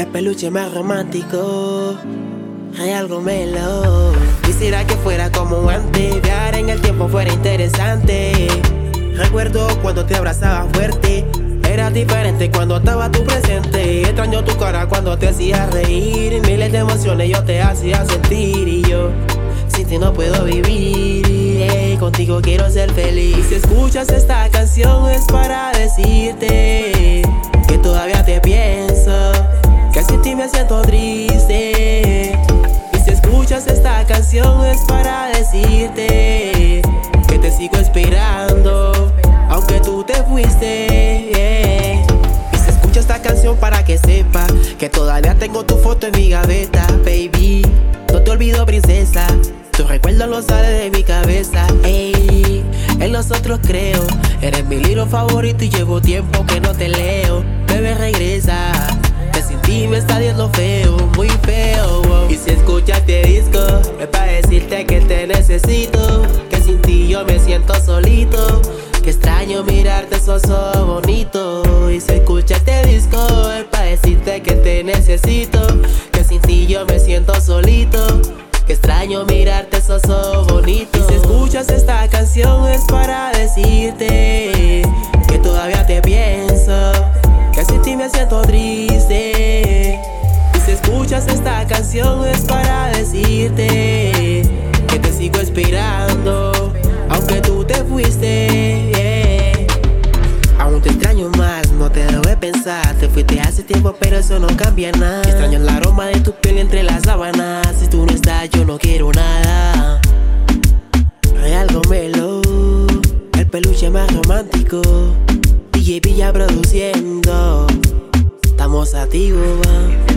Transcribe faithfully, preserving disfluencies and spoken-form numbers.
El peluche más romántico, hay algo melo. Quisiera que fuera como antes, viajar en el tiempo fuera interesante. Recuerdo cuando te abrazaba fuerte, era diferente cuando estaba tú presente. Extraño tu cara cuando te hacía reír, miles de emociones yo te hacía sentir. Y yo, sin ti no puedo vivir, hey, contigo quiero ser feliz. Y si escuchas esta canción es para decirte que todavía te pienso, que sin ti me siento triste. Y si escuchas esta canción es para decirte que te sigo esperando, aunque tú te fuiste, yeah. Y si escuchas esta canción para que sepa que todavía tengo tu foto en mi gaveta, baby. No te olvido, princesa, tu recuerdo no sale de mi cabeza, ey. En nosotros creo, eres mi libro favorito y llevo tiempo que no te leo. Bebé, regresa, que sin ti me está viendo feo, muy feo, wow. Y si escuchas este disco es para decirte que te necesito, que sin ti yo me siento solito, que extraño mirarte, sos so bonito. Y si escuchas este disco es para decirte que te necesito, que sin ti yo me siento solito, que extraño mirarte, sos so bonito. Y si escuchas esta canción es para decirte que todavía te pienso, que sin ti me siento triste. Y si escuchas esta canción es para decirte que te sigo esperando, aunque tú te fuiste, yeah. Aún te extraño más, no te debo de pensar. Te fuiste hace tiempo pero eso no cambia nada. Extraño el aroma de tu piel entre las sábanas. Si tú no estás yo no quiero nada. Hay algo melo, el peluche más romántico, D J Villa produciendo. Estamos activos, va.